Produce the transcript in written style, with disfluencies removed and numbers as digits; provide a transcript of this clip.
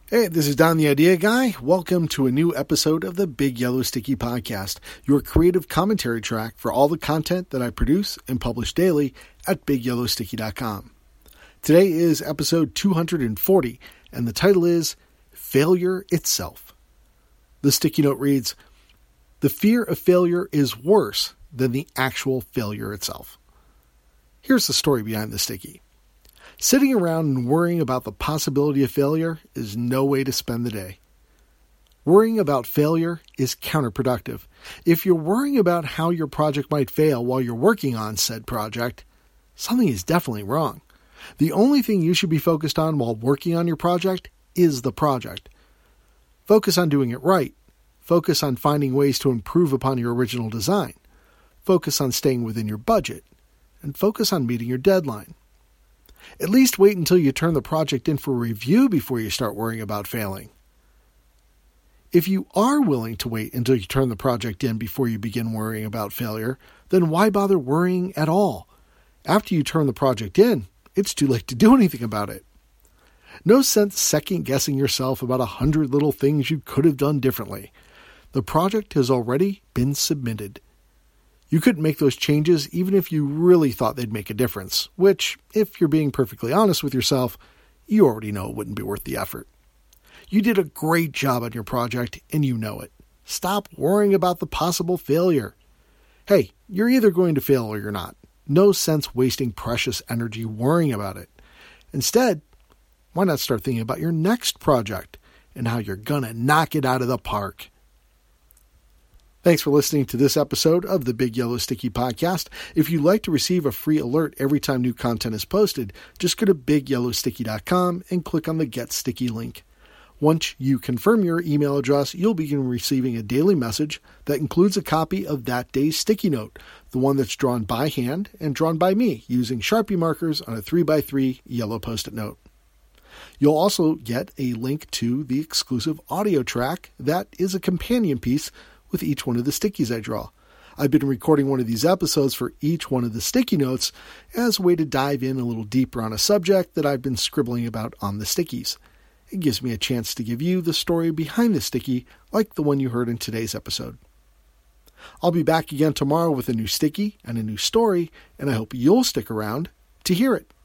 Hey, this is Don the Idea Guy. Welcome to a new episode of the Big Yellow Sticky Podcast, your creative commentary track for all the content that I produce and publish daily at BigYellowSticky.com. Today is episode 240, and the title is Failure Itself. The sticky note reads, "The fear of failure is worse than the actual failure itself." Here's the story behind the sticky. Sitting around and worrying about the possibility of failure is no way to spend the day. Worrying about failure is counterproductive. If you're worrying about how your project might fail while you're working on said project, something is definitely wrong. The only thing you should be focused on while working on your project is the project. Focus on doing it right. Focus on finding ways to improve upon your original design. Focus on staying within your budget. And focus on meeting your deadline. At least wait until you turn the project in for review before you start worrying about failing. If you are willing to wait until you turn the project in before you begin worrying about failure, then why bother worrying at all? After you turn the project in, it's too late to do anything about it. No sense second-guessing yourself about 100 little things you could have done differently. The project has already been submitted. You couldn't make those changes even if you really thought they'd make a difference, which, if you're being perfectly honest with yourself, you already know it wouldn't be worth the effort. You did a great job on your project, and you know it. Stop worrying about the possible failure. Hey, you're either going to fail or you're not. No sense wasting precious energy worrying about it. Instead, why not start thinking about your next project and how you're gonna knock it out of the park? Thanks for listening to this episode of the Big Yellow Sticky Podcast. If you'd like to receive a free alert every time new content is posted, just go to BigYellowSticky.com and click on the Get Sticky link. Once you confirm your email address, you'll begin receiving a daily message that includes a copy of that day's sticky note, the one that's drawn by hand and drawn by me using Sharpie markers on a 3x3 yellow Post-it note. You'll also get a link to the exclusive audio track that is a companion piece with each one of the stickies I draw. I've been recording one of these episodes for each one of the sticky notes as a way to dive in a little deeper on a subject that I've been scribbling about on the stickies. It gives me a chance to give you the story behind the sticky, like the one you heard in today's episode. I'll be back again tomorrow with a new sticky and a new story, and I hope you'll stick around to hear it.